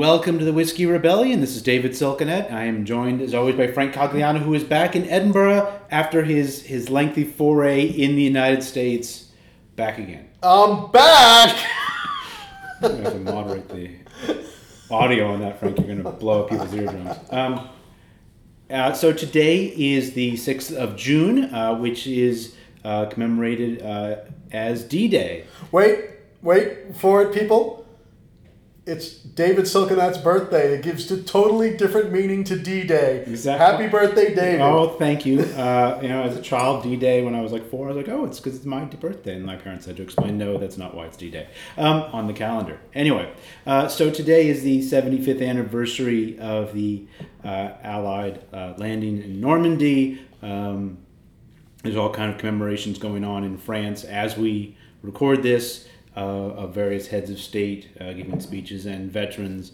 Welcome to the Whiskey Rebellion. This is David Silkenet. I am joined, as always, by Frank Cogliano, who is back in Edinburgh after his lengthy foray in the United States. Back again. I'm back! I'm going to have to moderate the audio on that, Frank. You're going to blow up people's eardrums. So today is the 6th of June, which is commemorated as D-Day. Wait for it, people. It's David Silkenat's birthday. It gives a totally different meaning to D-Day. Exactly. Happy birthday, David. Oh, thank you. As a child, D-Day, when I was like 4, I was like, oh, it's because it's my birthday. And my parents had to explain, no, that's not why it's D-Day on the calendar. Anyway, so today is the 75th anniversary of the Allied landing in Normandy. There's all kind of commemorations going on in France as we record this. Of various heads of state giving speeches and veterans,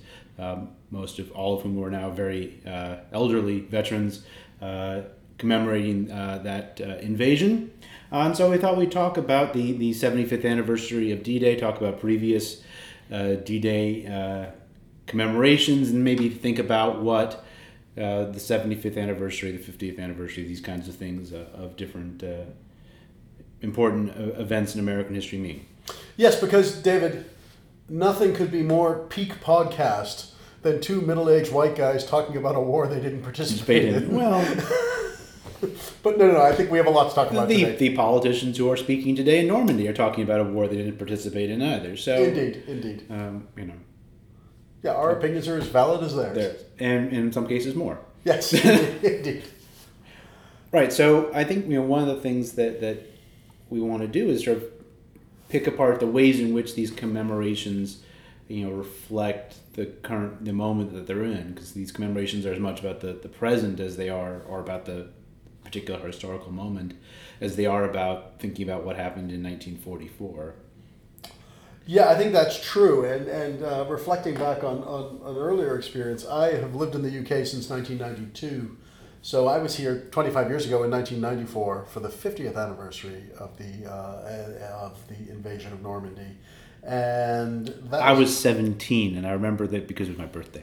all of whom are now very elderly veterans, commemorating that invasion. And so we thought we'd talk about the 75th anniversary of D-Day, talk about previous D-Day commemorations, and maybe think about what the 75th anniversary, the 50th anniversary, these kinds of things of different important events in American history mean. Yes, because, David, nothing could be more peak podcast than two middle-aged white guys talking about a war they didn't participate in. Well, but no, I think we have a lot to talk about today. The politicians who are speaking today in Normandy are talking about a war they didn't participate in either. So Indeed. Yeah, our opinions are as valid as theirs. And in some cases more. Yes, indeed. Right, so I think one of the things that we want to do is sort of pick apart the ways in which these commemorations, reflect the moment that they're in, because these commemorations are as much about the present as they are, or about the particular historical moment, as they are about thinking about what happened in 1944. Yeah, I think that's true. And reflecting back on an earlier experience, I have lived in the UK since 1992. So I was here 25 years ago in 1994 for the 50th anniversary of the invasion of Normandy, and I was 17, and I remember that because it was my birthday.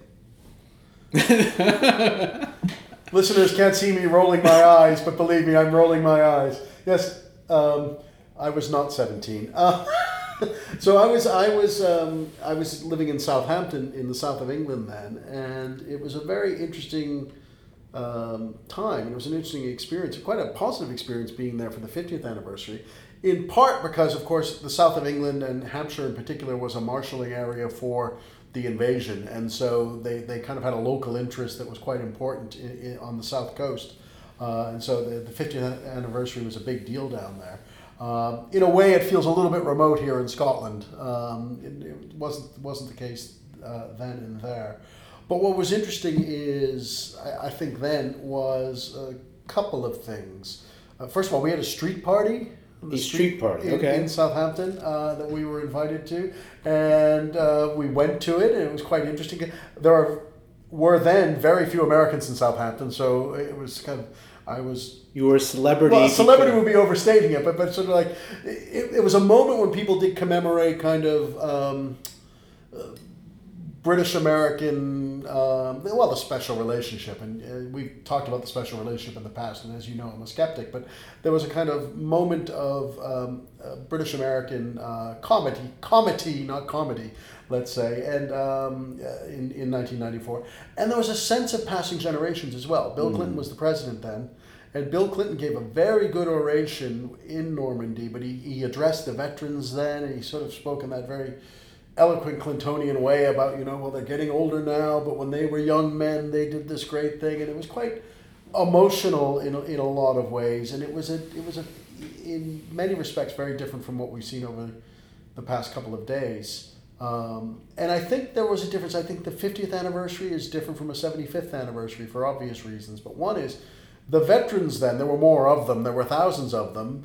Listeners can't see me rolling my eyes, but believe me, I'm rolling my eyes. Yes, I was not 17. So I was living in Southampton in the south of England then, and it was a very interesting time. It was an interesting experience, quite a positive experience being there for the 50th anniversary, in part because, of course, the south of England and Hampshire in particular was a marshalling area for the invasion, and so they kind of had a local interest that was quite important on the south coast, and so the 50th anniversary was a big deal down there. In a way, it feels a little bit remote here in Scotland. It wasn't the case then and there. But what was interesting is, I think then, was a couple of things. First of all, we had a street party. In Southampton that we were invited to. And we went to it, and it was quite interesting. There were then very few Americans in Southampton, so it was kind of... You were a celebrity. Well, celebrity would be overstating it, but sort of like... It was a moment when people did commemorate kind of... British-American, the special relationship, and we've talked about the special relationship in the past, and as you know, I'm a skeptic, but there was a kind of moment of British-American comedy, not comedy, let's say, and in 1994. And there was a sense of passing generations as well. Bill Clinton was the president then, and Bill Clinton gave a very good oration in Normandy, but he addressed the veterans then, and he sort of spoke in that very eloquent Clintonian way about, they're getting older now, but when they were young men, they did this great thing, and it was quite emotional in a lot of ways, and it was in many respects very different from what we've seen over the past couple of days. And I think there was a difference. I think the 50th anniversary is different from a 75th anniversary for obvious reasons, but one is the veterans then, there were more of them, there were thousands of them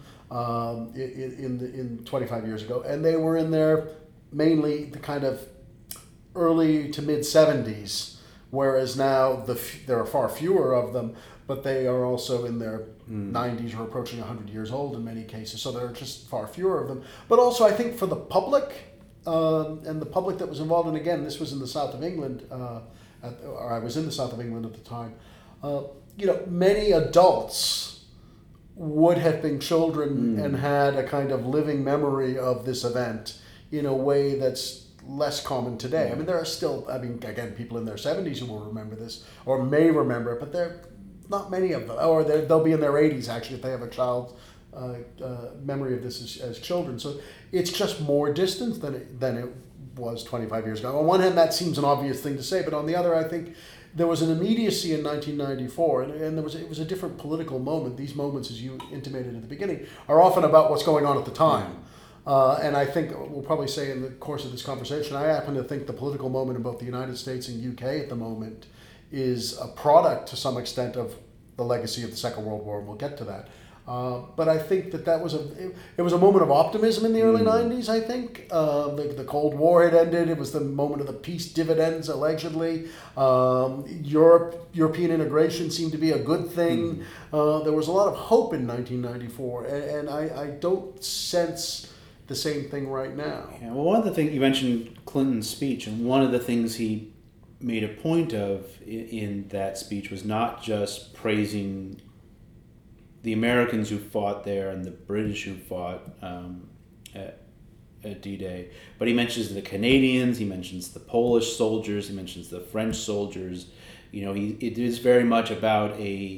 in 25 years ago, and they were in their mainly the kind of early to mid 70s, whereas now there are far fewer of them, but they are also in their 90s or approaching 100 years old in many cases, so there are just far fewer of them. But also I think for the public, and the public that was involved, and again, this was in the south of England, or I was in the south of England at the time, many adults would have been children and had a kind of living memory of this event in a way that's less common today. I mean, there are still, again, people in their 70s who will remember this or may remember it, but there are not many of them. Or they'll be in their 80s, actually, if they have a child's memory of this as children. So it's just more distant than it was 25 years ago. On one hand, that seems an obvious thing to say, but on the other, I think there was an immediacy in 1994, and it was a different political moment. These moments, as you intimated at the beginning, are often about what's going on at the time. And I think we'll probably say in the course of this conversation, I happen to think the political moment in both the United States and UK at the moment is a product to some extent of the legacy of the Second World War, and we'll get to that. But I think that was it was a moment of optimism in the early 90s, I think. The Cold War had ended. It was the moment of the peace dividends, allegedly. European integration seemed to be a good thing. There was a lot of hope in 1994, and I don't sense the same thing right now. Yeah, well, one of the things you mentioned Clinton's speech, and one of the things he made a point of in that speech was not just praising the Americans who fought there and the British who fought at D-Day, but he mentions the Canadians, he mentions the Polish soldiers, he mentions the French soldiers. It is very much about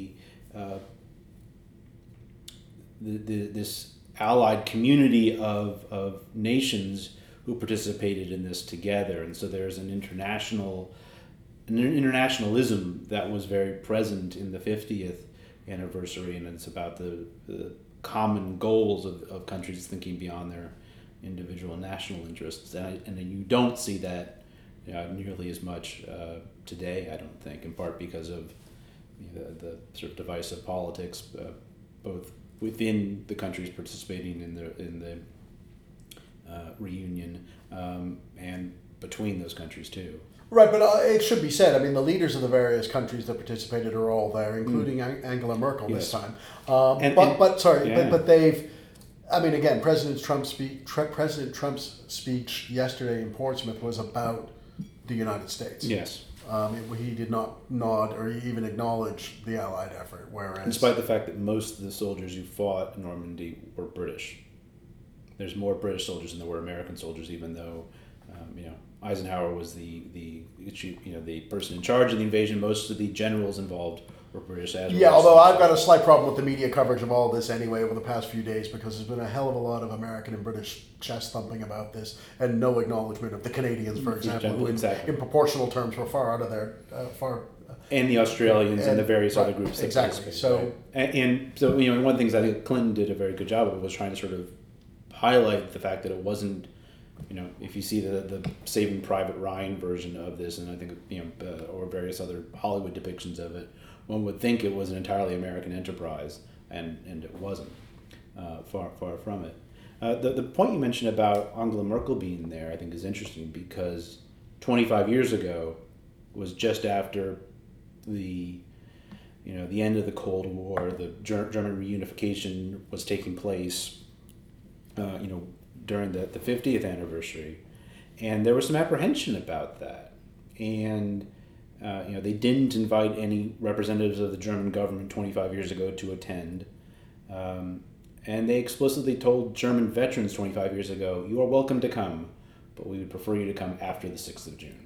this allied community of nations who participated in this together, and so there's an internationalism that was very present in the 50th anniversary, and it's about the common goals of countries thinking beyond their individual national interests, and you don't see that nearly as much today, I don't think, in part because of the sort of divisive politics, both within the countries participating in the reunion and between those countries too. Right, but it should be said, the leaders of the various countries that participated are all there, including Angela Merkel this time. But they've, again, President Trump's speech yesterday in Portsmouth was about the United States. Yes. He did not nod or even acknowledge the Allied effort, whereas... Despite the fact that most of the soldiers who fought in Normandy were British. There's more British soldiers than there were American soldiers, even though, Eisenhower was the person in charge of the invasion. Most of the generals involved were British. Although I've got a slight problem with the media coverage of all this anyway over the past few days, because there's been a hell of a lot of American and British chest thumping about this, and no acknowledgement of the Canadians, for example, who in proportional terms were far out of their and the Australians and the various other groups that exactly. So and so one of the things I think Clinton did a very good job of was trying to sort of highlight the fact that it wasn't. If you see the Saving Private Ryan version of this, and I think or various other Hollywood depictions of it, one would think it was an entirely American enterprise, and it wasn't. Far from it. The point you mentioned about Angela Merkel being there, I think, is interesting because 25 years ago was just after the end of the Cold War. The German reunification was taking place. During the 50th anniversary, and there was some apprehension about that, and they didn't invite any representatives of the German government 25 years ago to attend, and they explicitly told German veterans 25 years ago, "You are welcome to come, but we would prefer you to come after the 6th of June."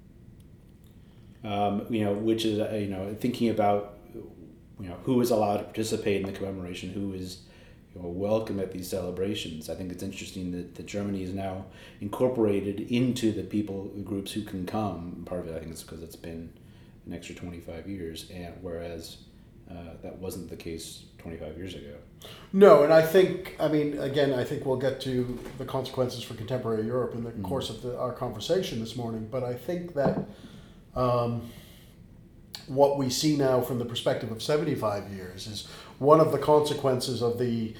Which is thinking about who is allowed to participate in the commemoration, who is welcome at these celebrations. I think it's interesting that Germany is now incorporated into the groups who can come. Part of it, I think, is because it's been an extra 25 years, and whereas that wasn't the case 25 years ago. No, and I think, again, I think we'll get to the consequences for contemporary Europe in the course of our conversation this morning, but I think that what we see now from the perspective of 75 years is one of the consequences of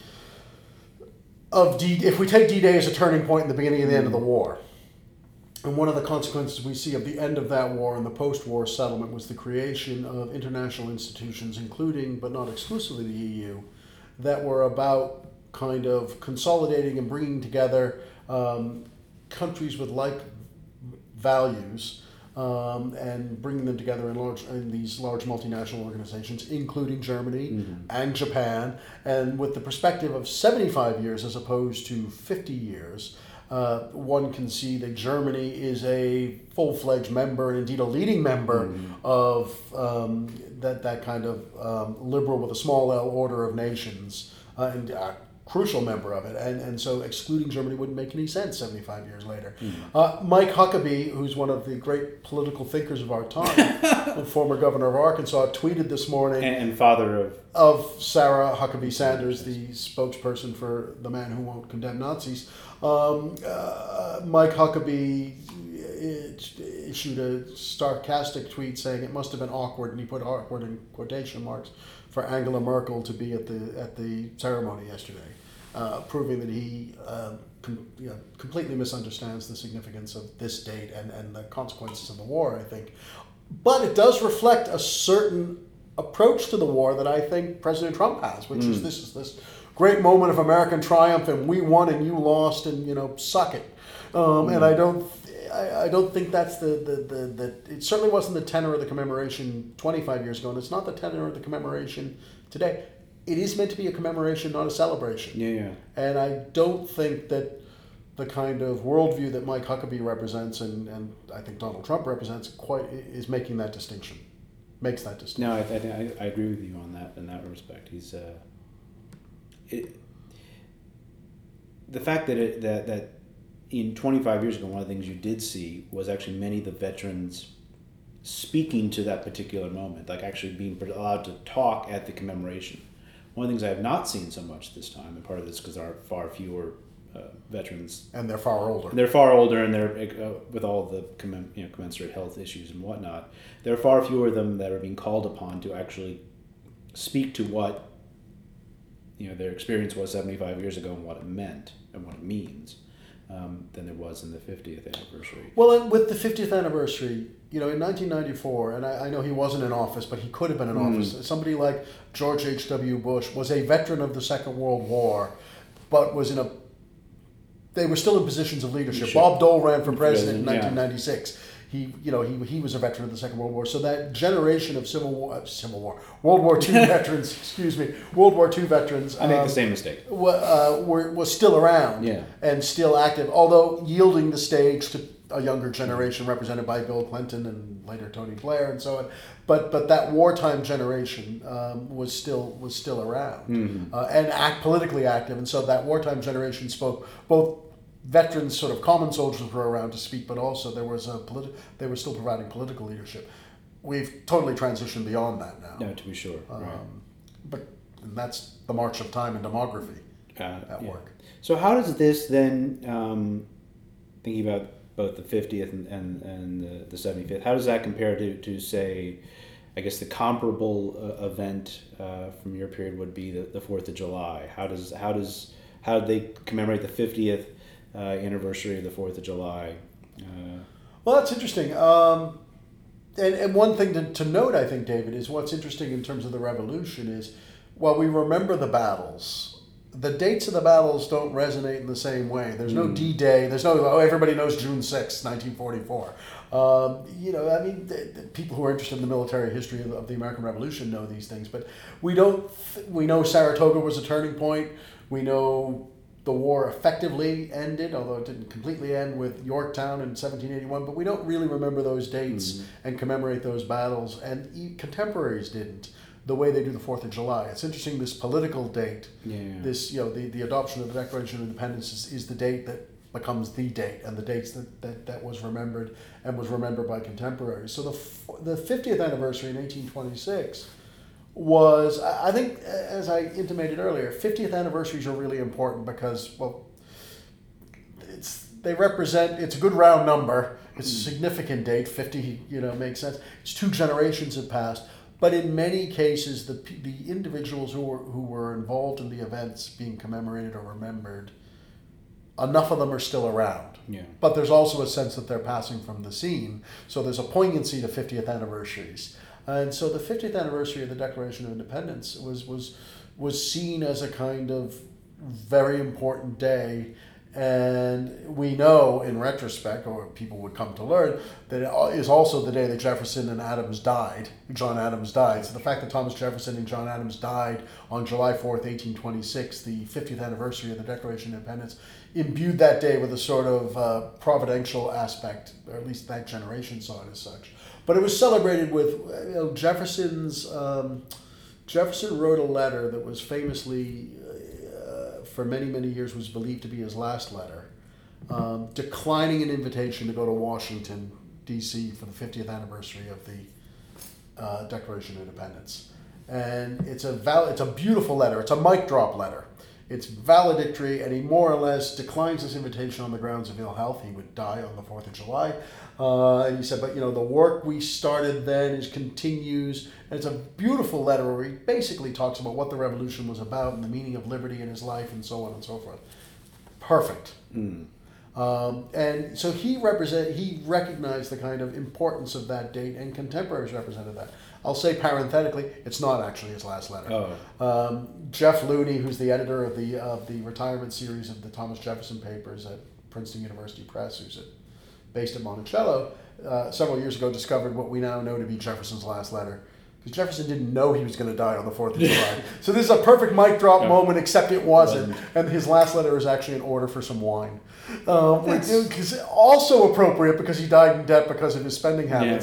if we take D-Day as a turning point in the beginning and the end of the war, and one of the consequences we see of the end of that war and the post-war settlement was the creation of international institutions, including but not exclusively the EU, that were about kind of consolidating and bringing together countries with like values, and bringing them together in these large multinational organizations, including Germany and Japan, and with the perspective of 75 years as opposed to 50 years. One can see that Germany is a full-fledged member, and indeed a leading member of that kind of liberal with a small L order of nations, and a crucial member of it. And so excluding Germany wouldn't make any sense 75 years later. Mike Huckabee, who's one of the great political thinkers of our time, the former governor of Arkansas, tweeted this morning. And father of Sarah Huckabee Sanders, the spokesperson for the man who won't condemn Nazis. Mike Huckabee issued a sarcastic tweet saying it must have been awkward, and he put awkward in quotation marks, for Angela Merkel to be at the ceremony yesterday, proving that he completely misunderstands the significance of this date and the consequences of the war, I think. But it does reflect a certain approach to the war that I think President Trump has, which is this great moment of American triumph, and we won and you lost, and suck it. And I don't think that's the it certainly wasn't the tenor of the commemoration 25 years ago, and it's not the tenor of the commemoration today. It is meant to be a commemoration, not a celebration. Yeah. And I don't think that the kind of worldview that Mike Huckabee represents and I think Donald Trump represents is making that distinction. Makes that distinction. No, I agree with you on that in that respect. He's the fact that in 25 years ago, one of the things you did see was actually many of the veterans speaking to that particular moment, like actually being allowed to talk at the commemoration. One of the things I have not seen so much this time, and part of this because there are far fewer veterans, and they're far older. They're far older, and they're with all the commensurate health issues and whatnot. There are far fewer of them that are being called upon to actually speak to what their experience was 75 years ago and what it meant and what it means. Than there was in the 50th anniversary. Well, with the 50th anniversary, in 1994, and I know he wasn't in office, but he could have been in office. Somebody like George H.W. Bush was a veteran of the Second World War, but they were still in positions of leadership. Sure. Bob Dole ran for president in 1996. He was a veteran of the Second World War. So that generation of World War II veterans, World War II veterans. I make the same mistake. Was still around and still active, although yielding the stage to a younger generation represented by Bill Clinton and later Tony Blair and so on. But that wartime generation was still around and politically active, and so that wartime generation spoke both. Veterans, sort of common soldiers, were around to speak, but also they were still providing political leadership. We've totally transitioned beyond that now. No, to be sure. Right. And that's the march of time and demography at work. So how does this then, thinking about both the 50th and the 75th, how does that compare to say, I guess the comparable event from your period would be the 4th of July? How do they commemorate the 50th anniversary of the 4th of July? Well, that's interesting. And one thing to note, I think, David, is what's interesting in terms of the revolution is, while we remember the battles, the dates of the battles don't resonate in the same way. There's no D-Day. There's no, everybody knows June 6, 1944. People who are interested in the military history of the American Revolution know these things, but we know Saratoga was a turning point. We know the war effectively ended, although it didn't completely end, with Yorktown in 1781, but we don't really remember those dates and commemorate those battles, and contemporaries didn't, the way they do the 4th of July. It's interesting, this political date, this, the adoption of the Declaration of Independence is the date that becomes the date, and the dates that was remembered and was remembered by contemporaries. So the 50th anniversary in 1826 was, I think, as I intimated earlier, 50th anniversaries are really important because, well, it's a good round number. It's a significant date. 50, makes sense. It's 2 generations have passed. But in many cases, the individuals who were involved in the events being commemorated or remembered, enough of them are still around. Yeah. But there's also a sense that they're passing from the scene. So there's a poignancy to 50th anniversaries. And so the 50th anniversary of the Declaration of Independence was seen as a kind of very important day, And we know, in retrospect, or people would come to learn, that it is also the day that Jefferson and Adams died. John Adams died. So the fact that Thomas Jefferson and John Adams died on July 4th, 1826, the 50th anniversary of the Declaration of Independence, imbued that day with a sort of providential aspect, or at least that generation saw it as such. But it was celebrated with Jefferson's. Jefferson wrote a letter that was famously, for many, many years, was believed to be his last letter, declining an invitation to go to Washington, D.C. for the 50th anniversary of the Declaration of Independence. And it's a beautiful letter. It's a mic drop letter. It's valedictory, and he more or less declines this invitation on the grounds of ill health. He would die on the 4th of July. And he said, but the work we started then continues. And it's a beautiful letter where he basically talks about what the revolution was about and the meaning of liberty in his life and so on and so forth. Perfect. And so he recognized the kind of importance of that date, and contemporaries represented that. I'll say parenthetically, it's not actually his last letter. Jeff Looney, who's the editor of the retirement series of the Thomas Jefferson papers at Princeton University Press, who's based at Monticello, several years ago discovered what we now know to be Jefferson's last letter. Because Jefferson didn't know he was going to die on the 4th of July. So this is a perfect mic drop moment, except it wasn't. And his last letter is actually an order for some wine. Which is also appropriate because he died in debt because of his spending habits.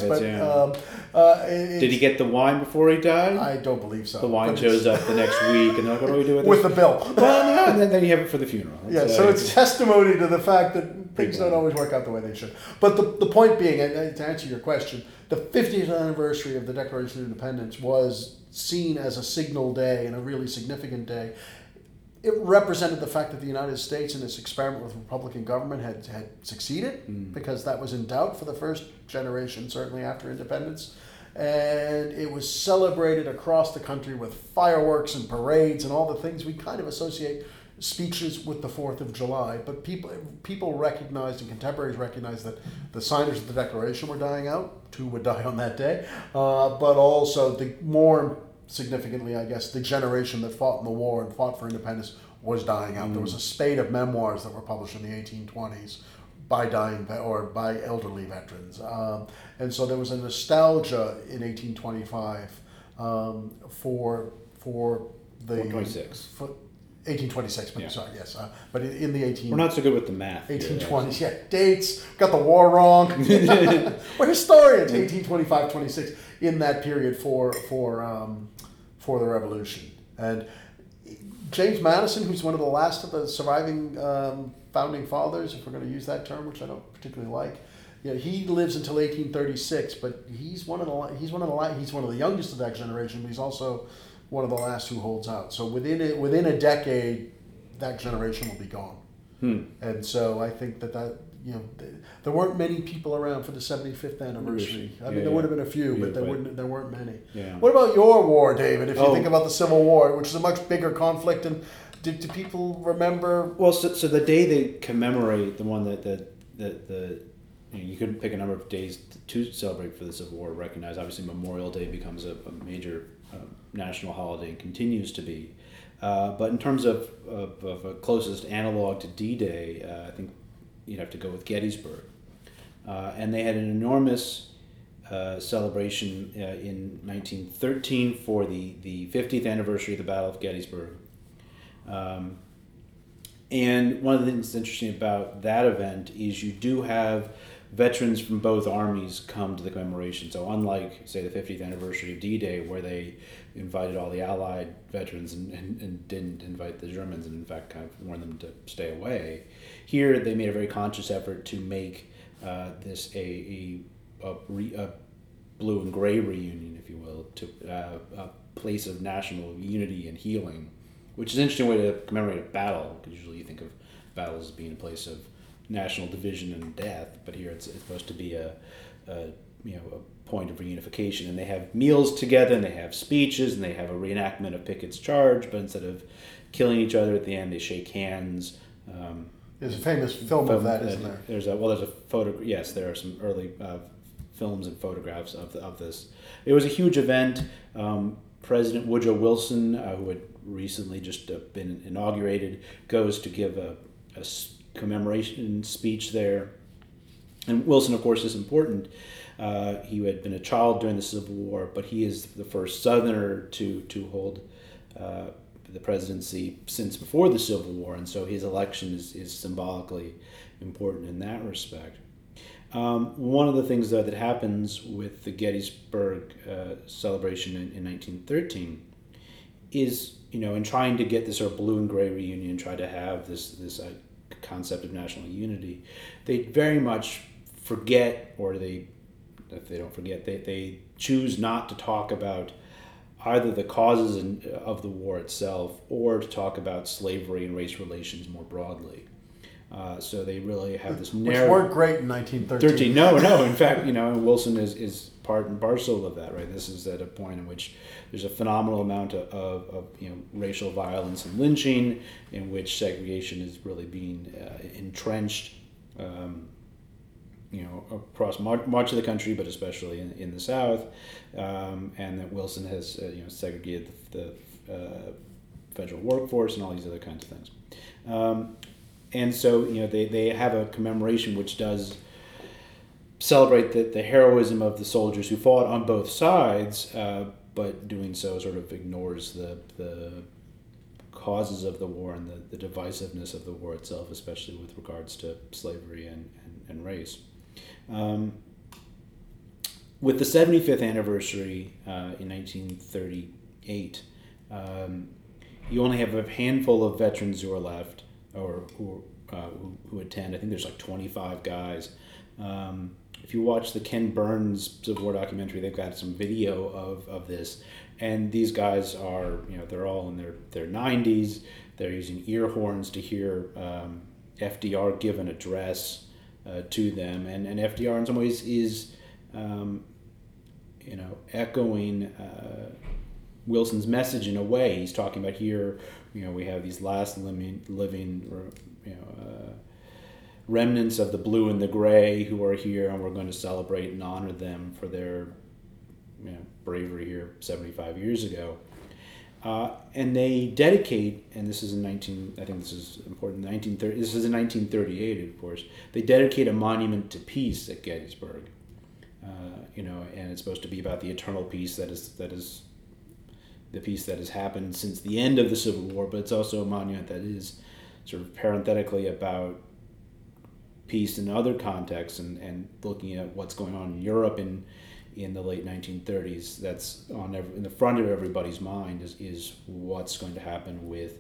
Did he get the wine before he died? I don't believe so. The wine shows up the next week, and they're like, what do we do with the bill? Well, no, and then you have it for the funeral. So it's testimony to the fact that things don't always work out the way they should. But the point being, and to answer your question, the 50th anniversary of the Declaration of Independence was seen as a signal day and a really significant day. It represented the fact that the United States in its experiment with Republican government had succeeded, because that was in doubt for the first generation, certainly after independence. And it was celebrated across the country with fireworks and parades and all the things we kind of associate speeches with the 4th of July. But people recognized, and contemporaries recognized, that the signers of the Declaration were dying out. 2 would die on that day. But also, more significantly, I guess, the generation that fought in the war and fought for independence was dying out. There was a spate of memoirs that were published in the 1820s by by elderly veterans. And so there was a nostalgia in 1825 for the... 426. 1826, but sorry, yes. But in the 18... We're not so good with the math. 1820s, dates. Got the war wrong. We're historians. 1825, 26, in that period for the Revolution. And James Madison, who's one of the last of the surviving founding fathers, if we're going to use that term, which I don't particularly like, he lives until 1836, but he's one of the youngest of that generation, but he's also one of the last who holds out. So within a decade, that generation will be gone. And so I think that there weren't many people around for the 75th anniversary. I mean, there would have been a few, but there weren't many. Yeah. What about your war, David? If you think about the Civil War, which is a much bigger conflict, and do people remember? Well, so the day they commemorate, the one that you couldn't pick a number of days to celebrate for the Civil War. Recognize, obviously, Memorial Day becomes a major national holiday and continues to be. But in terms of a closest analog to D-Day, I think you'd have to go with Gettysburg. And they had an enormous celebration in 1913 for the 50th anniversary of the Battle of Gettysburg. And one of the things that's interesting about that event is you do have veterans from both armies come to the commemoration. So unlike, say, the 50th anniversary of D-Day, where they invited all the Allied veterans and didn't invite the Germans, and in fact kind of warned them to stay away, here they made a very conscious effort to make this a blue and gray reunion, if you will, to a place of national unity and healing, which is an interesting way to commemorate a battle, because usually you think of battles as being a place of national division and death, but here it's supposed to be a point of reunification. And they have meals together, and they have speeches, and they have a reenactment of Pickett's charge, but instead of killing each other at the end, they shake hands. There's a famous film of that, isn't there? There's a photo. Yes, there are some early films and photographs of this. It was a huge event. President Woodrow Wilson, who had recently just been inaugurated, goes to give a commemoration speech there. And Wilson, of course, is important. He had been a child during the Civil War, but he is the first Southerner to hold the presidency since before the Civil War, and so his election is symbolically important in that respect. One of the things, though, that happens with the Gettysburg celebration in 1913 is, in trying to get this sort of blue and gray reunion, try to have this concept of national unity, they very much forget, or if they don't forget, they choose not to talk about either the causes of the war itself or to talk about slavery and race relations more broadly. So they really have this narrative. Which weren't great in 1913. No. In fact, Wilson is part and parcel of that, right? This is at a point in which there's a phenomenal amount of racial violence and lynching, in which segregation is really being entrenched, across much of the country, but especially in the South, and that Wilson has segregated the federal workforce and all these other kinds of things. And so, they have a commemoration which does celebrate the heroism of the soldiers who fought on both sides, but doing so sort of ignores the causes of the war and the divisiveness of the war itself, especially with regards to slavery and race. With the 75th anniversary in 1938, you only have a handful of veterans who are left, or who attend. I think there's like 25 guys. If you watch the Ken Burns Civil War documentary, they've got some video of this, and these guys are, they're all in their 90s. They're using ear horns to hear FDR give an address to them, and FDR in some ways is echoing Wilson's message in a way. He's talking about here, we have these last living remnants of the blue and the gray who are here, and we're going to celebrate and honor them for their bravery here 75 years ago. And they dedicate, and this is I think this is important, this is in 1938, of course, they dedicate a monument to peace at Gettysburg. And it's supposed to be about the eternal peace that is the peace that has happened since the end of the Civil War, but it's also a monument that is sort of parenthetically about peace in other contexts and looking at what's going on in Europe in the late 1930s. That's in the front of everybody's mind is what's going to happen with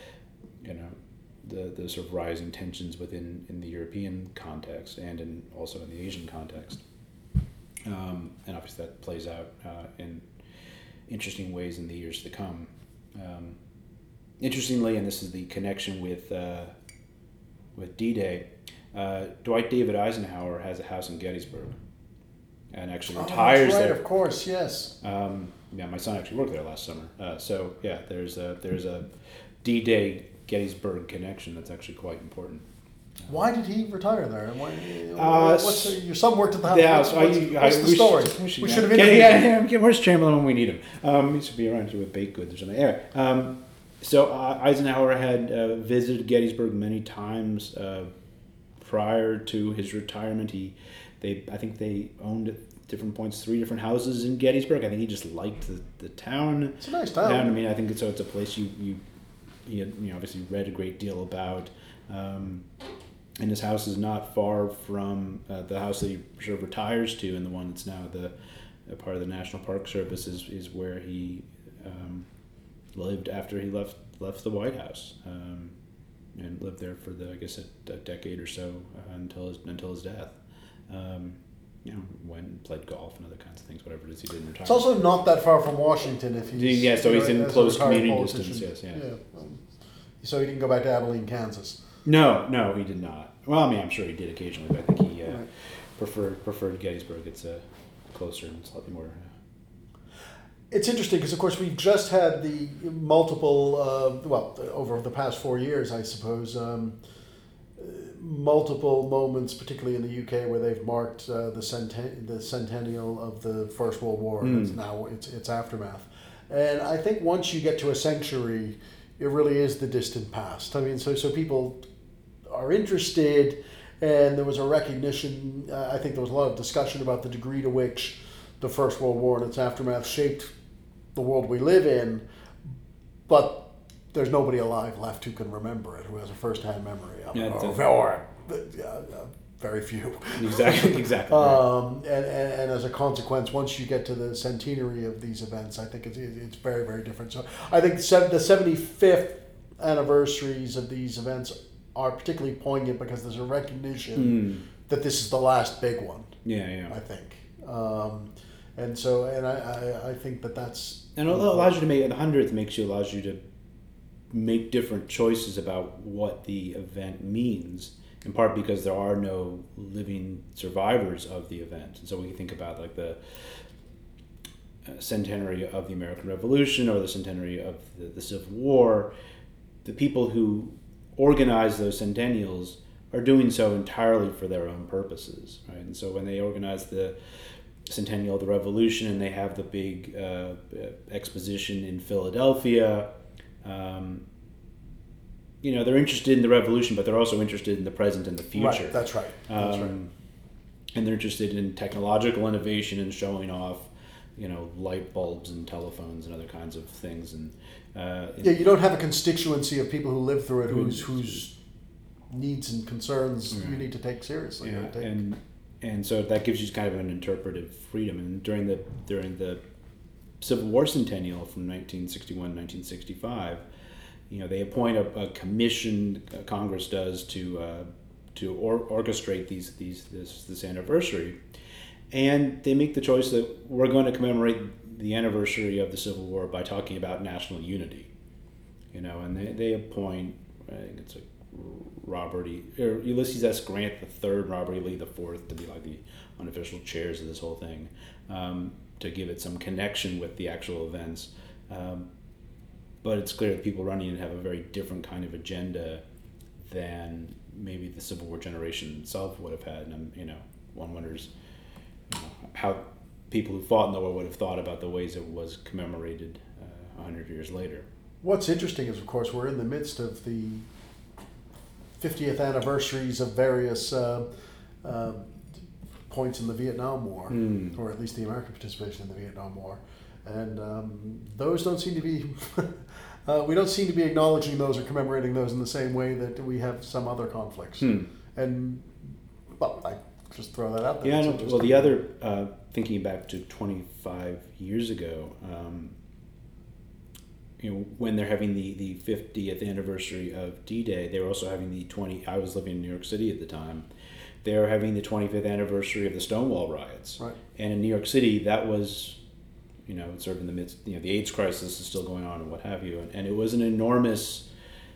the sort of rising tensions in the European context and also in the Asian context. And obviously that plays out in interesting ways in the years to come. Interestingly, and this is the connection with D-Day, Dwight David Eisenhower has a house in Gettysburg and actually retires that's right, there. Of course, yes. My son actually worked there last summer. There's a D-Day Gettysburg connection that's actually quite important. Why did he retire there? Your son worked at the house. Yeah, what's the story? We should have interviewed him. Where's Chamberlain when we need him? He should be around here with baked goods or something. Anyway, so Eisenhower had visited Gettysburg many times prior to his retirement. I think they owned at different points 3 different houses in Gettysburg. I think he just liked the town. It's a nice town. I think it's a place you obviously read a great deal about. And his house is not far from the house that he sort of retires to, and the one that's now the part of the National Park Service is where he lived after he left the White House, and lived there for a decade or so until his death. Went played golf and other kinds of things, whatever it is he did in retirement. It's also not that far from Washington. So he's in close commuting distance. Yes, yeah. So he didn't go back to Abilene, Kansas. No, he did not. Well, I'm sure he did occasionally, but I think he preferred Gettysburg. It's closer and slightly more. It's interesting because, of course, we've just had the multiple, over the past 4 years, I suppose, multiple moments, particularly in the UK, where they've marked the centennial of the First World War. It's now its aftermath, and I think once you get to a century, it really is the distant past. So people are interested, and there was a recognition. I think there was a lot of discussion about the degree to which the First World War and its aftermath shaped the world we live in, but there's nobody alive left who can remember it, who has a first-hand memory of it. Very few. Exactly. And as a consequence, once you get to the centenary of these events, I think it's very, very different. So I think the 75th anniversaries of these events are particularly poignant because there's a recognition that this is the last big one. Yeah. I think. I think that's... And it allows you to make, the 100th allows you to make different choices about what the event means, in part because there are no living survivors of the event. And so when you think about like the centenary of the American Revolution or the centenary of the Civil War, the people who organize those centennials are doing so entirely for their own purposes, right? And so when they organize the centennial of the Revolution and they have the big exposition in Philadelphia, they're interested in the revolution, but they're also interested in the present and the future. Right, that's right. And they're interested in technological innovation and showing off, light bulbs and telephones and other kinds of things. And you don't have a constituency of people who live through it whose needs and concerns you need to take seriously. Yeah. And so that gives you kind of an interpretive freedom. And during the Civil War centennial from 1961 to 1965, they appoint a commission, Congress does, to orchestrate this anniversary, and they make the choice that we're going to commemorate the anniversary of the Civil War by talking about national unity, and they appoint, I think it's like Ulysses S. Grant III, Robert E. Lee IV to be like the unofficial chairs of this whole thing, to give it some connection with the actual events. But it's clear that people running it have a very different kind of agenda than maybe the Civil War generation itself would have had. And one wonders how people who fought in the war would have thought about the ways it was commemorated 100 years later. What's interesting is, of course, we're in the midst of the 50th anniversaries of various points in the Vietnam War, or at least the American participation in the Vietnam War. And those don't seem to be... we don't seem to be acknowledging those or commemorating those in the same way that we have some other conflicts. And, well, I just throw that out there. Yeah, well, the other, thinking back to 25 years ago, when they're having the 50th anniversary of D-Day, they were also having I was living in New York City at the time, they were having the 25th anniversary of the Stonewall riots. Right. And in New York City, that was... sort of in the midst, the AIDS crisis is still going on and what have you. And it was an enormous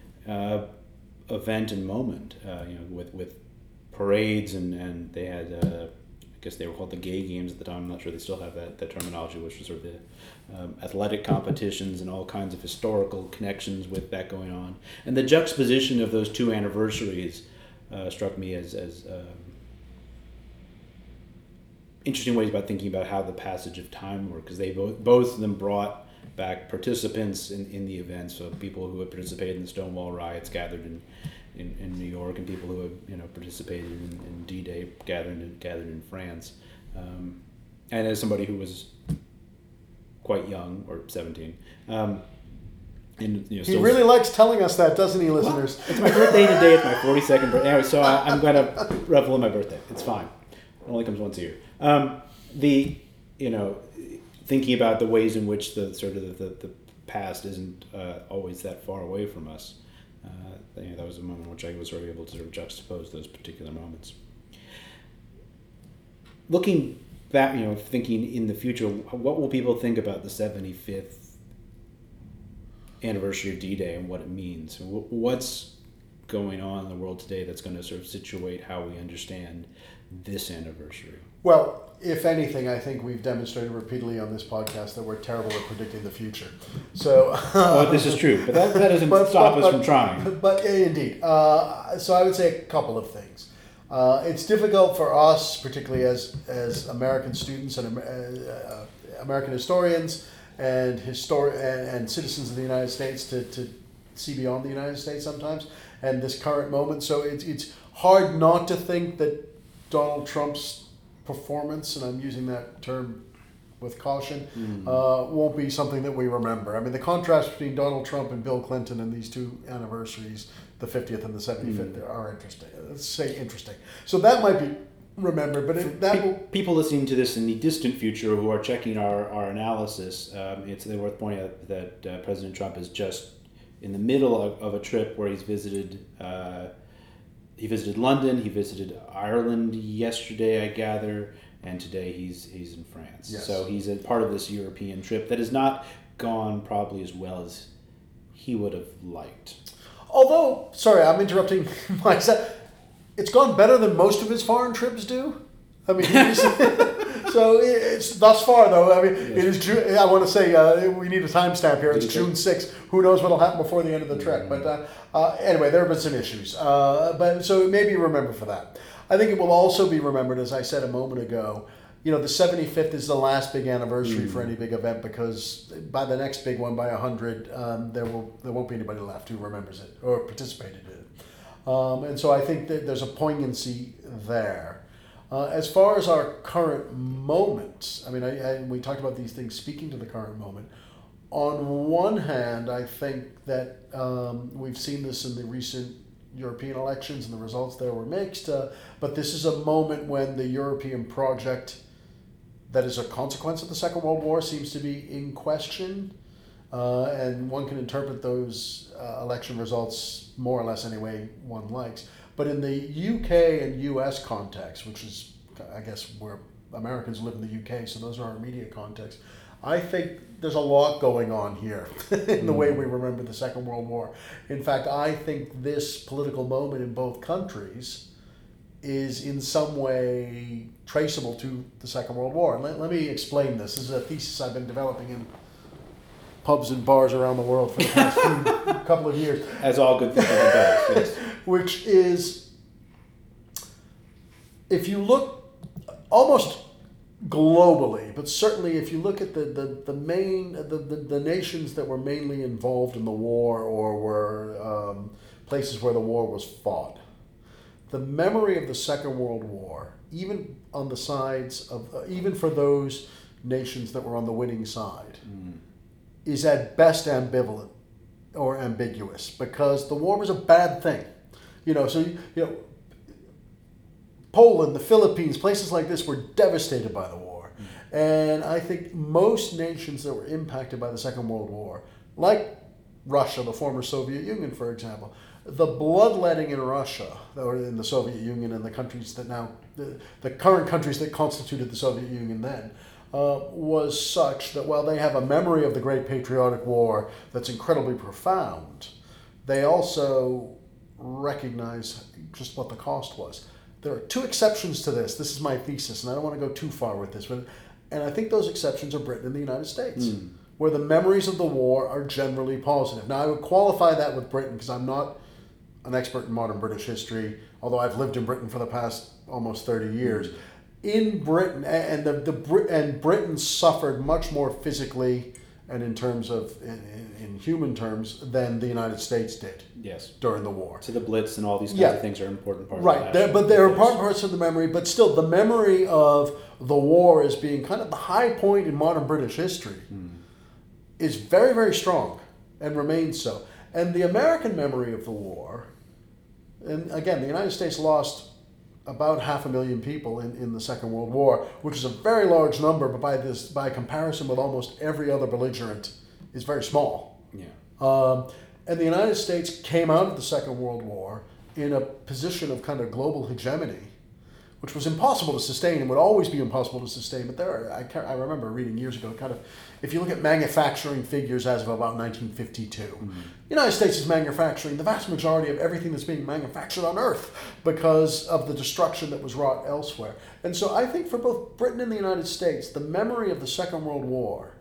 event and moment, with parades and they had, I guess they were called the Gay Games at the time. I'm not sure they still have that terminology, which was sort of the athletic competitions and all kinds of historical connections with that going on. And the juxtaposition of those two anniversaries struck me as interesting ways about thinking about how the passage of time worked, because they both of them brought back participants in the event. So people who had participated in the Stonewall riots gathered in New York, and people who had participated in D-Day gathered in France. And as somebody who was quite young, or 17, and he really likes telling us that, doesn't he, listeners? Well, it's my birthday today. It's my 42nd birthday. Anyway, so I'm going to revel in my birthday. It's fine. It only comes once a year. Thinking about the ways in which the past isn't always that far away from us. That was a moment in which I was sort of able to sort of juxtapose those particular moments. Looking back, thinking in the future, what will people think about the 75th anniversary of D-Day and what it means? What's going on in the world today that's going to sort of situate how we understand this anniversary? Well, if anything, I think we've demonstrated repeatedly on this podcast that we're terrible at predicting the future. So, this is true, but that doesn't stop us from trying. But indeed. So I would say a couple of things. It's difficult for us, particularly as American students and American historians and citizens of the United States, to see beyond the United States sometimes and this current moment. So it's hard not to think that Donald Trump's performance, and I'm using that term with caution, won't be something that we remember. I mean, the contrast between Donald Trump and Bill Clinton in these two anniversaries, the 50th and the 75th, are interesting. Let's say interesting. So that might be remembered, but people listening to this in the distant future who are checking our analysis, it's worth pointing out that President Trump is just in the middle of a trip where he's visited. He visited London. He visited Ireland yesterday, I gather. And today he's in France. Yes. So he's a part of this European trip that has not gone probably as well as he would have liked. Although, sorry, I'm interrupting myself. It's gone better than most of his foreign trips do. I mean, so it's thus far though. I mean, it is June. I want to say we need a timestamp here. It's June 6th. Who knows what'll happen before the end of the trek? But anyway, there have been some issues. But so it may be remembered for that. I think it will also be remembered, as I said a moment ago, the 75th is the last big anniversary for any big event, because by the next big one, by 100, there won't be anybody left who remembers it or participated in it. And so I think that there's a poignancy there. As far as our current moment, I mean, we talked about these things speaking to the current moment. On one hand, I think that we've seen this in the recent European elections, and the results there were mixed. But this is a moment when the European project that is a consequence of the Second World War seems to be in question. And one can interpret those election results more or less any way one likes. But in the UK and US context, which is, I guess, where Americans live in the UK, so those are our immediate contexts, I think there's a lot going on here in the way we remember the Second World War. In fact, I think this political moment in both countries is in some way traceable to the Second World War. And let me explain this. This is a thesis I've been developing in pubs and bars around the world for the past couple of years. As all good things does, yes. Which is, if you look almost globally, but certainly if you look at the nations that were mainly involved in the war or were places where the war was fought, the memory of the Second World War, even on the sides of even for those nations that were on the winning side, is at best ambivalent or ambiguous, because the war was a bad thing. Poland, the Philippines, places like this were devastated by the war. And I think most nations that were impacted by the Second World War, like Russia, the former Soviet Union, for example, the bloodletting in Russia, or in the Soviet Union and the countries that now, the current countries that constituted the Soviet Union then, was such that while they have a memory of the Great Patriotic War that's incredibly profound, they also recognize just what the cost was. There are two exceptions to this. This is my thesis, and I don't want to go too far with this, and I think those exceptions are Britain and the United States, where the memories of the war are generally positive. Now, I would qualify that with Britain, because I'm not an expert in modern British history, although I've lived in Britain for the past almost 30 years. In Britain, and Britain suffered much more physically and in terms of in human terms than the United States did. Yes. During the war. So the Blitz and all these kinds of things are important parts. Right, but they're important parts of the memory. But still, the memory of the war as being kind of the high point in modern British history is very, very strong and remains so. And the American memory of the war, and again, the United States lost about 500,000 people in the Second World War, which is a very large number, but by comparison with almost every other belligerent, is very small. Yeah. And the United States came out of the Second World War in a position of kind of global hegemony, which was impossible to sustain and would always be impossible to sustain. But I remember reading years ago, kind of, if you look at manufacturing figures as of about 1952, the United States is manufacturing the vast majority of everything that's being manufactured on Earth because of the destruction that was wrought elsewhere. And so I think for both Britain and the United States, the memory of the Second World War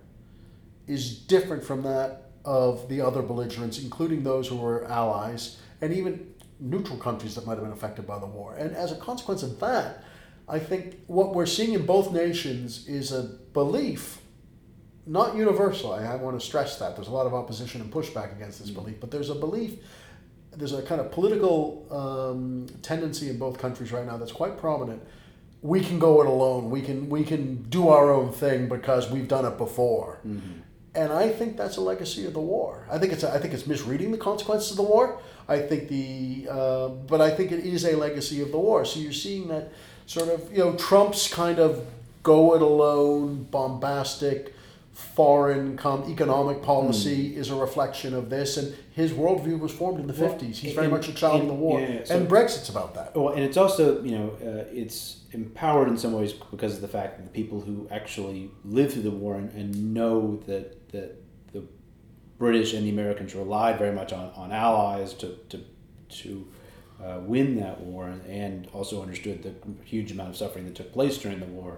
is different from that of the other belligerents, including those who were allies, and even neutral countries that might have been affected by the war. And as a consequence of that, I think what we're seeing in both nations is a belief, not universal. I want to stress that. There's a lot of opposition and pushback against this belief, but there's a belief, there's a kind of political tendency in both countries right now that's quite prominent. We can go it alone. We can do our own thing because we've done it before. Mm-hmm. And I think that's a legacy of the war. I think it's misreading the consequences of the war. I think but I think it is a legacy of the war. So you're seeing that sort of, Trump's kind of go it alone, bombastic, foreign economic policy is a reflection of this, and his worldview was formed in the 50s. He's very much a child of the war, and Brexit's about that. Well, and it's also, it's empowered in some ways because of the fact that the people who actually lived through the war and know that the British and the Americans relied very much on allies to win that war, and also understood the huge amount of suffering that took place during the war.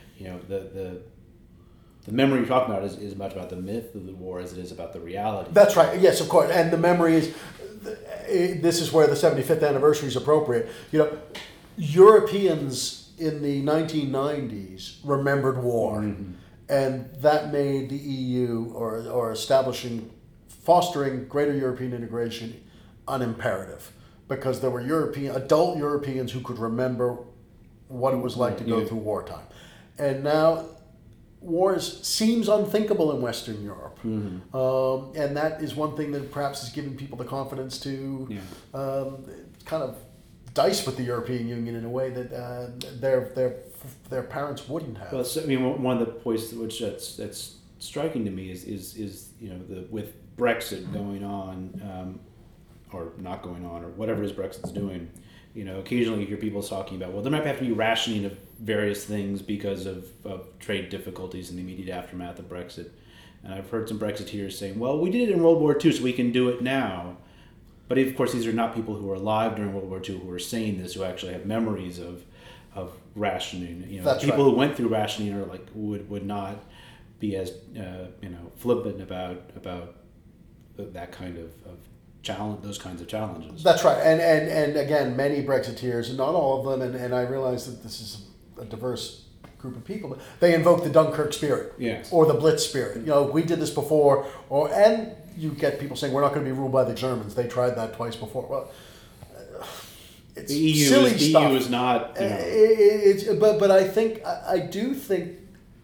The memory you're talking about is as much about the myth of the war as it is about the reality. That's right. Yes, of course. And the memory is, this is where the 75th anniversary is appropriate. Europeans in the 1990s remembered war. Mm-hmm. And that made the EU or fostering greater European integration an imperative. Because there were adult Europeans who could remember what it was like to go through wartime. And now wars seems unthinkable in Western Europe. Mm-hmm. And that is one thing that perhaps has given people the confidence to kind of dice with the European Union in a way that their parents wouldn't have. Well, so, one of the points that's striking to me is with Brexit going on, or not going on, or whatever it is Brexit's doing. Occasionally you hear people talking about, well, there might have to be rationing of various things because of trade difficulties in the immediate aftermath of Brexit. And I've heard some Brexiteers saying, well, we did it in World War II, so we can do it now. But of course, these are not people who were alive during World War II who are saying this, who actually have memories of rationing. That's people right. who went through rationing are would not be as flippant about that kind of challenge, those kinds of challenges. That's right, and again, many Brexiteers, and not all of them, and I realize that this is a diverse group of people, but they invoke the Dunkirk spirit, yes, or the Blitz spirit. We did this before, and you get people saying we're not going to be ruled by the Germans. They tried that twice before. Well, it's silly stuff. The EU is not. But I do think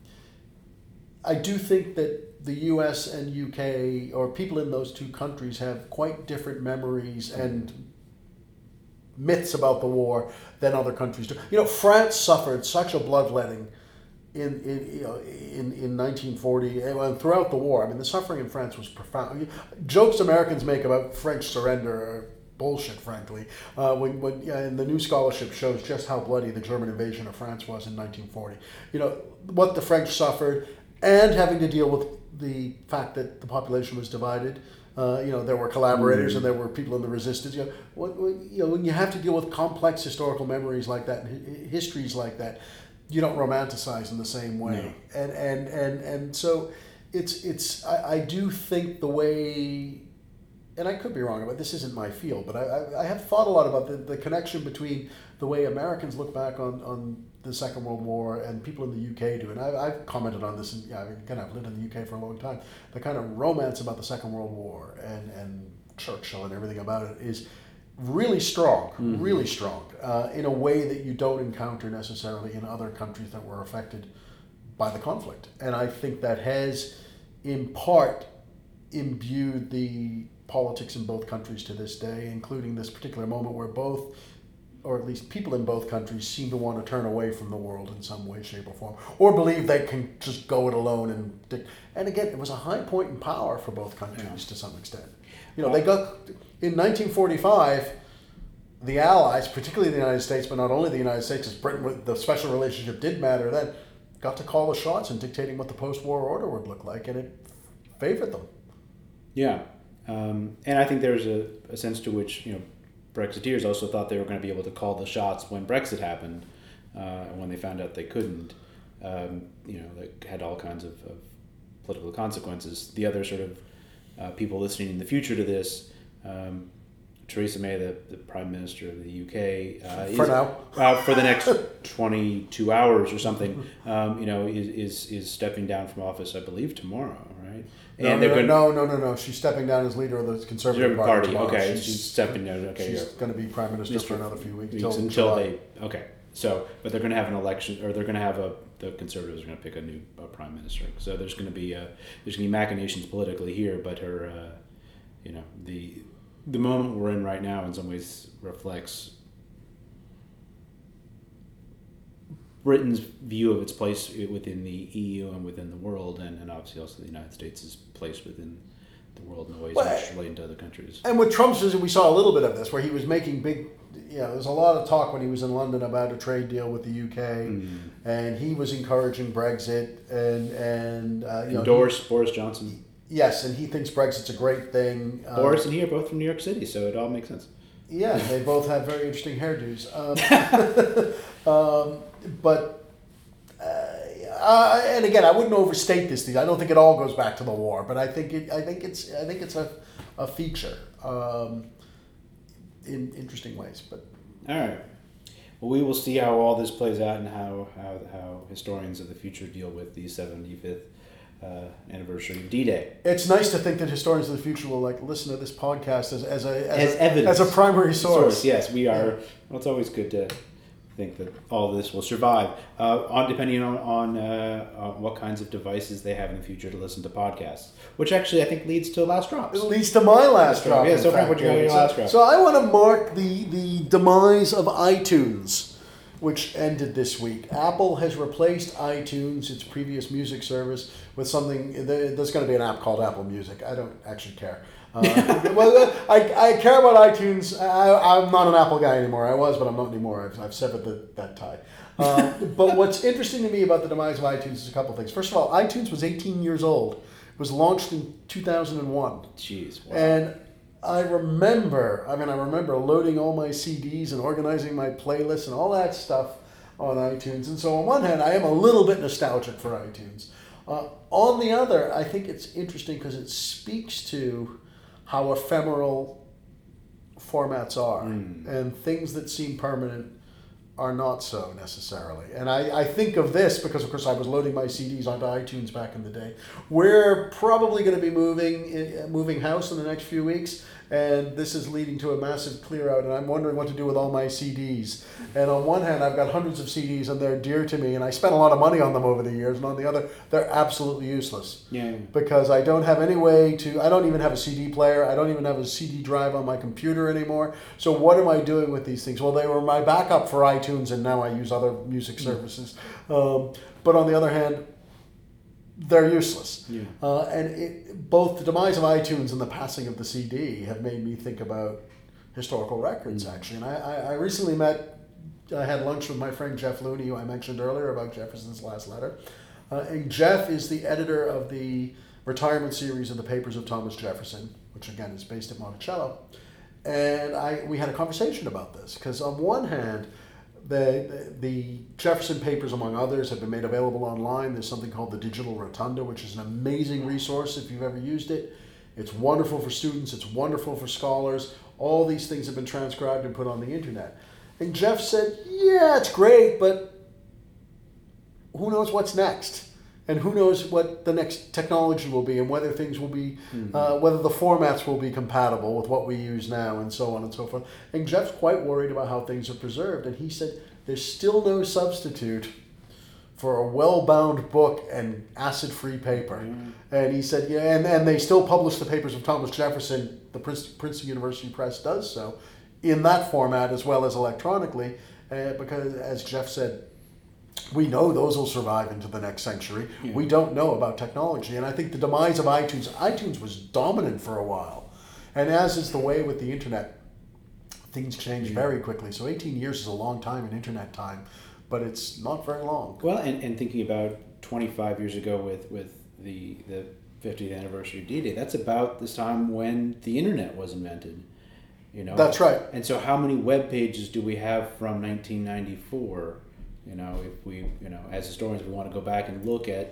that the U.S. and U.K. or people in those two countries have quite different memories and myths about the war than other countries do. France suffered such a bloodletting in 1940 and throughout the war. I mean, the suffering in France was profound. Jokes Americans make about French surrender are bullshit, frankly. And the new scholarship shows just how bloody the German invasion of France was in 1940. What the French suffered, and having to deal with the fact that the population was divided. There were collaborators and there were people in the resistance. When you have to deal with complex historical memories like that and histories like that, you don't romanticize in the same way. No. And so I do think the way, and I could be wrong about this, isn't my field, but I have thought a lot about the connection between the way Americans look back on the Second World War and people in the UK do. And I've commented on this, and I've lived in the UK for a long time. The kind of romance about the Second World War and Churchill and everything about it is really strong, really strong, in a way that you don't encounter necessarily in other countries that were affected by the conflict. And I think that has, in part, imbued the politics in both countries to this day, including this particular moment where both, or at least people in both countries, seem to want to turn away from the world in some way, shape, or form, or believe they can just go it alone. And again, it was a high point in power for both countries to some extent. They got, in 1945, the Allies, particularly the United States, but not only the United States, as Britain, the special relationship did matter then, got to call the shots in dictating what the post-war order would look like, and it favored them. Yeah. And I think there's a sense to which, Brexiteers also thought they were going to be able to call the shots when Brexit happened, and when they found out they couldn't, that had all kinds of political consequences. The other sort of people listening in the future to this Theresa May, the Prime Minister of the UK, for the next 22 hours or something, is stepping down from office, I believe, tomorrow, right? No. She's stepping down as leader of the Conservative Party. Okay, she's stepping down. Okay, she's going to be Prime Minister for another few weeks until they. Okay, so but they're going to have an election, or they're going to have the Conservatives are going to pick a new Prime Minister. So there's going to be machinations politically here, but her, the moment we're in right now in some ways reflects Britain's view of its place within the EU and within the world, and obviously also the United States' place within the world in the ways which relate to other countries. And with Trump's visit, we saw a little bit of this, where he was making big, there was a lot of talk when he was in London about a trade deal with the UK, and he was encouraging Brexit, and endorsed Boris Johnson. Yes, and he thinks Brexit's a great thing. Boris and he are both from New York City, so it all makes sense. Yeah, they both have very interesting hairdos. And again, I wouldn't overstate this thing. I don't think it all goes back to the war, but I think it's a feature in interesting ways. But all right, well, we will see how all this plays out and how historians of the future deal with the 75th anniversary of D-Day. It's nice to think that historians of the future will listen to this podcast as evidence, as a primary source. Yes, we are. Well, it's always good to think that all this will survive, depending on what kinds of devices they have in the future to listen to podcasts, which actually I think leads to Last Drops. It leads to my last drop. Yeah, so Frank, what you got in your last drop? So I want to mark the demise of iTunes, which ended this week. Apple has replaced iTunes, its previous music service, with something. There's going to be an app called Apple Music. I don't actually care. Well, I care about iTunes. I'm not an Apple guy anymore. I was, but I'm not anymore. I've severed that tie. But what's interesting to me about the demise of iTunes is a couple of things. First of all, iTunes was 18 years old. It was launched in 2001. Jeez. Wow. And I remember loading all my CDs and organizing my playlists and all that stuff on iTunes. And so on one hand, I am a little bit nostalgic for iTunes. On the other, I think it's interesting because it speaks to how ephemeral formats are, and things that seem permanent are not so necessarily. And I think of this because, of course, I was loading my CDs onto iTunes back in the day. We're probably going to be moving house in the next few weeks, and this is leading to a massive clear out, and I'm wondering what to do with all my CDs. And on one hand, I've got hundreds of CDs, and they're dear to me, and I spent a lot of money on them over the years, and on the other, they're absolutely useless. Yeah. Because I don't have any way I don't even have a CD player, I don't even have a CD drive on my computer anymore. So what am I doing with these things? Well, they were my backup for iTunes, and now I use other music services. But on the other hand, they're useless. Yeah. Both the demise of iTunes and the passing of the CD have made me think about historical records, actually. And I recently I had lunch with my friend Jeff Looney, who I mentioned earlier about Jefferson's Last Letter. And Jeff is the editor of the retirement series of the Papers of Thomas Jefferson, which again is based at Monticello. And we had a conversation about this, because on one hand, the Jefferson Papers, among others, have been made available online. There's something called the Digital Rotunda, which is an amazing resource if you've ever used it. It's wonderful for students. It's wonderful for scholars. All these things have been transcribed and put on the internet. And Jeff said, yeah, it's great, but who knows what's next? And who knows what the next technology will be, and whether things will be, whether the formats will be compatible with what we use now, and so on and so forth. And Jeff's quite worried about how things are preserved. And he said, there's still no substitute for a well-bound book and acid-free paper. And he said, yeah, and they still publish the Papers of Thomas Jefferson. The Princeton University Press does so in that format as well as electronically, because, as Jeff said, we know those will survive into the next century. Yeah. We don't know about technology. And I think the demise of iTunes was dominant for a while. And as is the way with the internet, things change very quickly. So 18 years is a long time in internet time, but it's not very long. Well, and thinking about 25 years ago with the 50th anniversary of D-Day, that's about this time when the internet was invented. That's right. And so how many web pages do we have from 1994? If we, as historians, we want to go back and look at,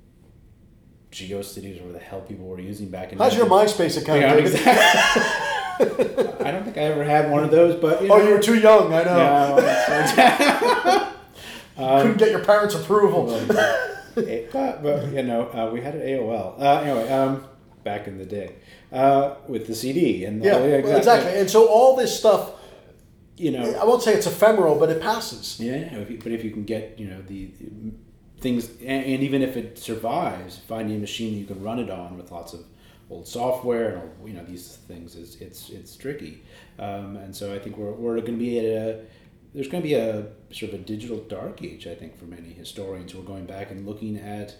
GeoCities or whatever the hell people were using back in. How's your MySpace account? Yeah, exactly. I don't think I ever had one of those, but you were too young. I know. Yeah, Couldn't get your parents' approval. but we had an AOL. Anyway, back in the day, with the CD and exactly. And so all this stuff, I won't say it's ephemeral, but it passes. Yeah, but if you can get the things, and even if it survives, finding a machine you can run it on with lots of old software and these things it's tricky, and so I think we're going to be there's going to be a sort of a digital dark age, I think, for many historians who are going back and looking at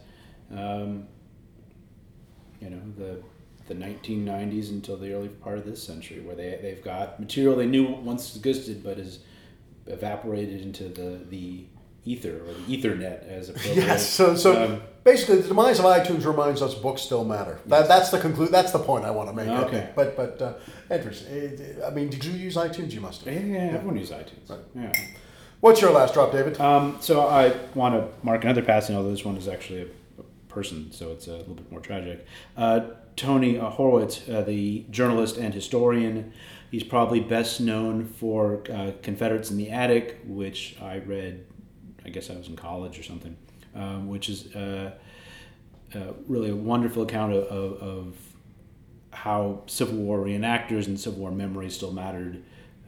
the 1990s until the early part of this century, where they've got material they knew once existed but is evaporated into the ether or the Ethernet as appropriate. Yes. So basically, the demise of iTunes reminds us books still matter. Yes. That's the point I want to make. Okay. But interesting. I mean, did you use iTunes? You must have. Yeah, everyone uses iTunes. Right. Yeah. What's your last drop, David? So I want to mark another passing, although this one is actually a person, so it's a little bit more tragic. Tony Horowitz, the journalist and historian. He's probably best known for Confederates in the Attic, which I read, I guess I was in college or something, which is really a wonderful account of how Civil War reenactors and Civil War memory still mattered,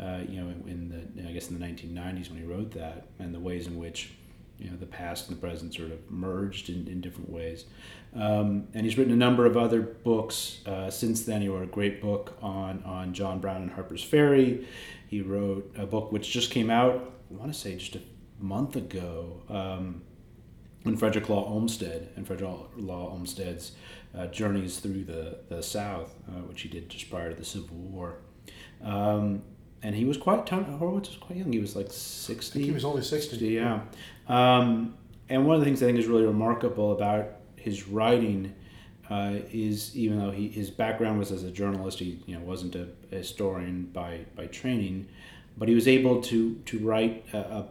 in the 1990s when he wrote that, and the ways in which the past and the present sort of merged in different ways. And he's written a number of other books since then. He wrote a great book on John Brown and Harper's Ferry. He wrote a book which just came out, I want to say just a month ago, on Frederick Law Olmsted and Frederick Law Olmsted's journeys through the South, which he did just prior to the Civil War. And he was Horowitz was quite young. He was like 60. I think he was only 60. Yeah. And one of the things I think is really remarkable about his writing is, even though his background was as a journalist, he wasn't a historian by training, but he was able to write a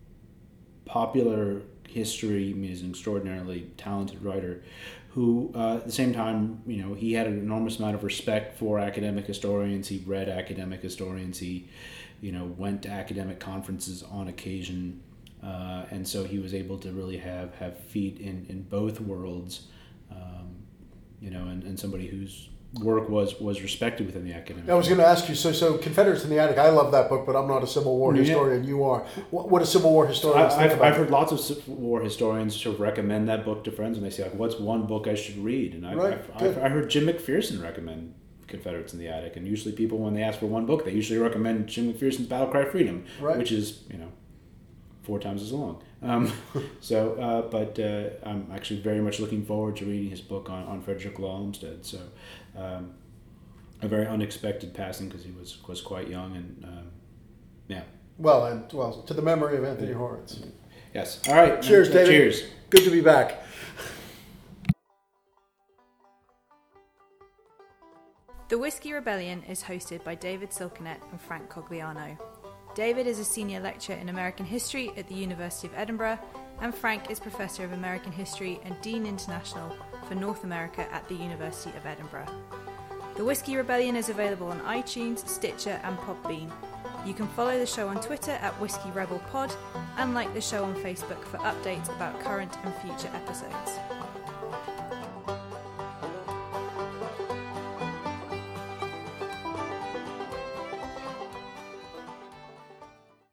popular history. He's an extraordinarily talented writer who, at the same time, he had an enormous amount of respect for academic historians. He read academic historians. He, went to academic conferences on occasion. And so he was able to really have feet in both worlds, and somebody whose work was respected within the academic. I was going to ask you, so Confederates in the Attic, I love that book, but I'm not a Civil War historian. You are. What do Civil War historians think about it? I've heard lots of Civil War historians sort of recommend that book to friends, and they say, like, what's one book I should read? And I heard Jim McPherson recommend Confederates in the Attic, and usually people, when they ask for one book, they usually recommend Jim McPherson's Battle Cry Freedom, which is, 4 times as long. But I'm actually very much looking forward to reading his book on Frederick Law Olmsted. So a very unexpected passing because he was quite young, and Well, to the memory of Anthony Horowitz. Yes. All right. Cheers, David. Cheers. Good to be back. The Whiskey Rebellion is hosted by David Silkenett and Frank Cogliano. David is a senior lecturer in American history at the University of Edinburgh, and Frank is Professor of American History and Dean International for North America at the University of Edinburgh. The Whiskey Rebellion is available on iTunes, Stitcher and Podbean. You can follow the show on Twitter at Whiskey Rebel Pod and like the show on Facebook for updates about current and future episodes.